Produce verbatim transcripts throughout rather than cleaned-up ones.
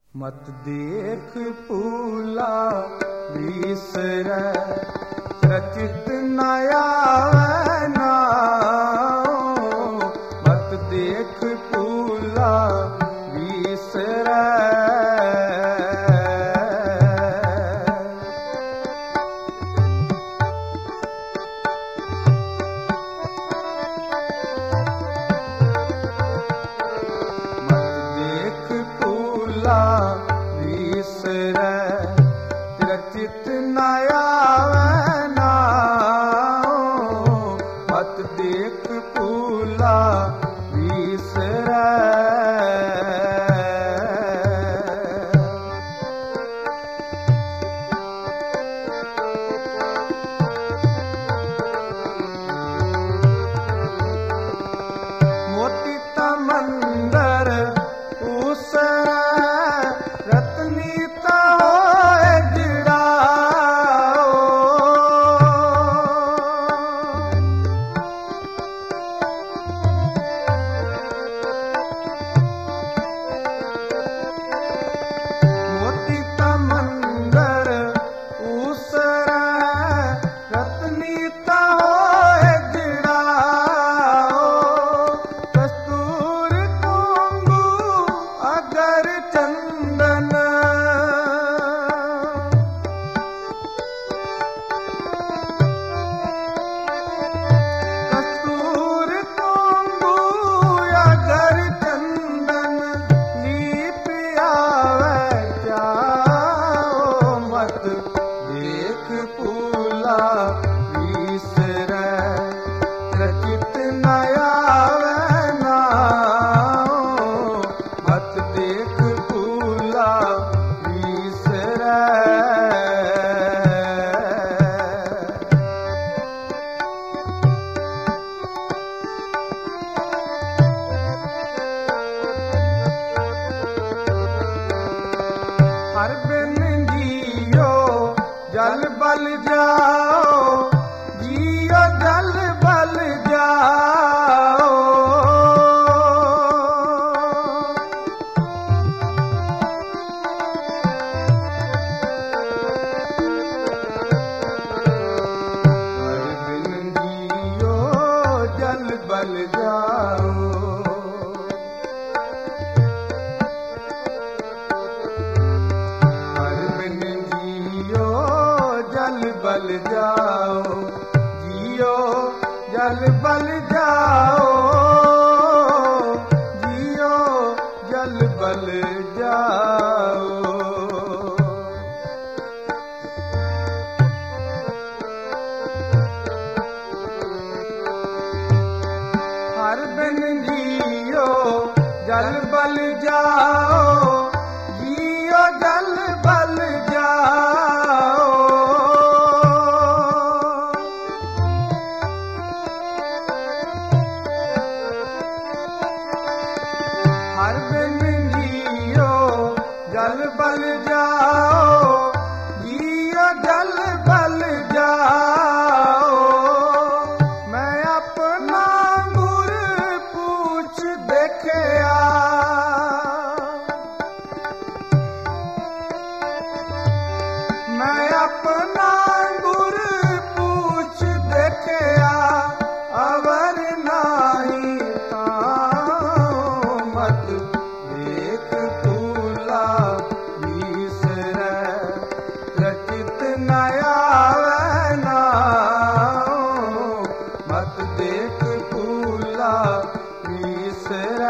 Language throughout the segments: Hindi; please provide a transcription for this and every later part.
मत देख पूला बिसर रचित नया नाओ। मत देख पूला बिसर रचित नया नाओ। मत देख पूला बिसर मोती तमंदर उसर रत्नीता हर बिन जियो जल बल जाओ, जियो जल बल जाओ। हर बिन जियो जल बल जाओ। बल जाओ, जियो जल बल जाओ, जियो जल बल जाओ। हर बिन जियो जल बल जाओ, जियो जल बल जाओ। हर बिन जियो जल बल जाओ, जियो जल बल जाओ। मैं अपना गुर पूछ देखया, मैं अपना गुर पूछ देखया, अवर नाही देख पूला बिसर रचित नया नाओ। मत देख पूला बिसर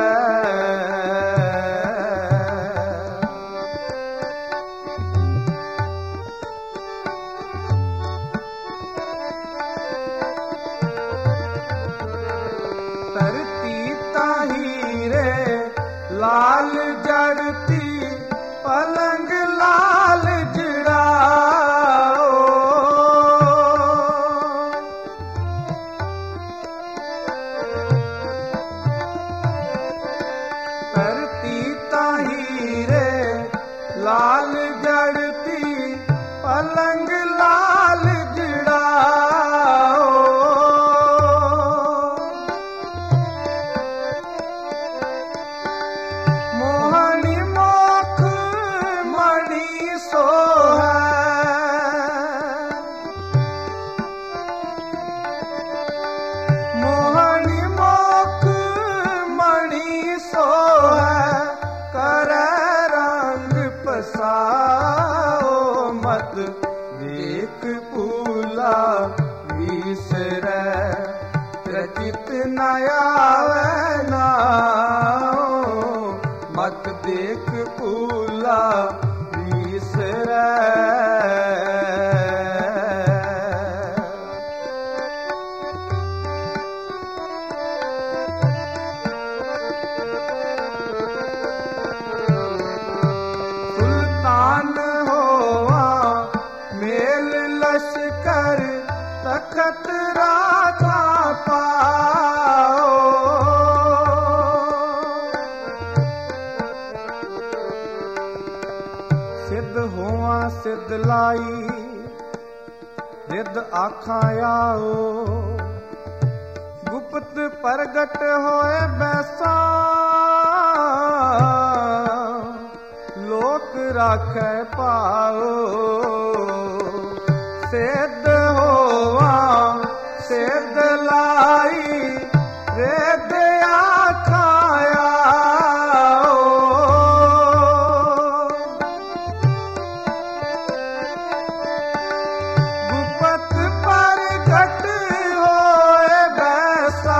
तरती ताही रे लाल जड़ती पलंग लाल जड़ाओ। तरती ताही रे लाल जड़ती पलंग लाल जड़ाओ। मोहनी मत देख फूला बिसरै। सुल्तान होवा मेल लश्कर तखत राजा पाओ। सिद्ध होवा सिद्ध लाई रिद आखां आओ। गुप्त प्रगट होए बैसा लोक राखै पाओ। सिद्ध होवा सिद्ध लाई रिद आखां आओ। गुप्त प्रगट होए बैसा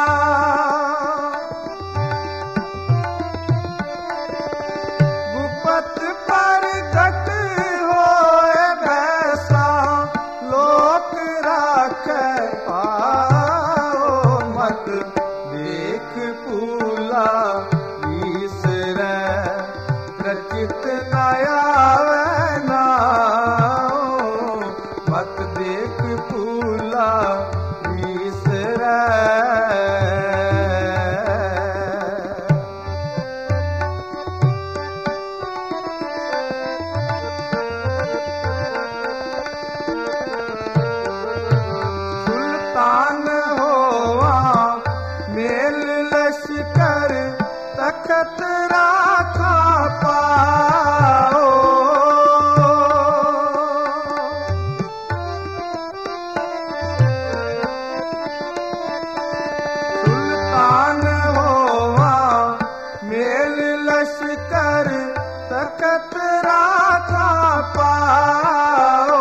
गुप्त प्रगट होए बैसा लोक राखै पाओ। मत देख फूला बिसरै रचित न आवे नाओ। मत देख फूला बिसरै। सुल्तान होवा मेल लश्कर तखत राखा पाओ। सुल्तान होवा मेल लश्कर तखत राखा पाओ।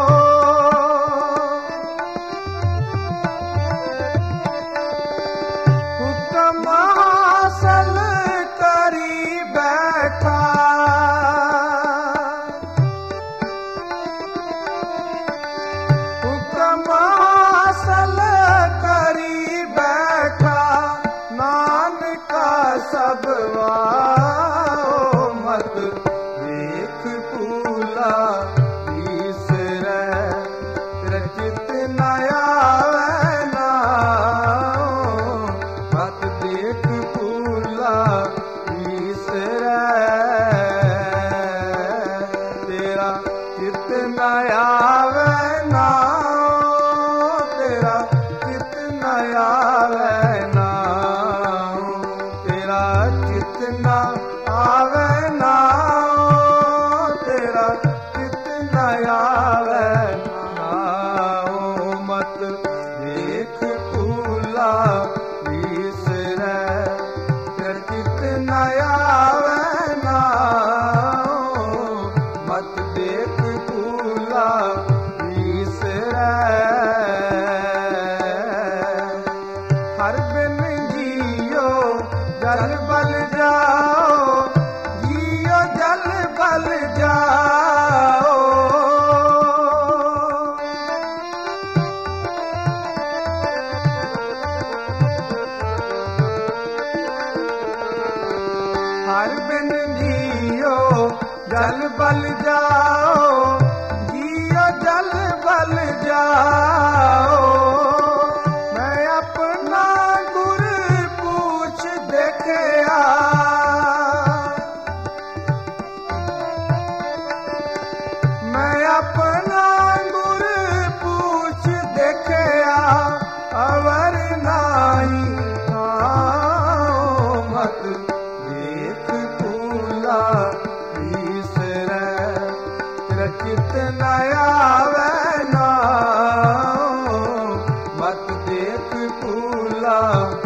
हुक्म हासिल करी बैठा हुक्म हासिल करी बैठा नानका सब वाओ। मत देख फूला बिसरै रचित न आवे नाओ। मत देख फूला बिसरै। तेरा चित न आवे नाओ। तेरा चित न आवे नाओ। तेरा चित न आवे नाओ। तेरा चित न आवे नाओ। मत देख फूला बिसरै चित न आवे नाओ। मत देख फूला बिसरै। हर बिन जियो जल बल जाओ। जियो जल बल जाओ। हर बिन जियो जल बल जाओ। जियो जल बल जाओ। मैं अपना गुर पूछ देखया। मैं अपना गुर पूछ देखया अवर नाही ठाओ। मत देख फूला बिसरै रचित न आवे नाओ। मत देख फूला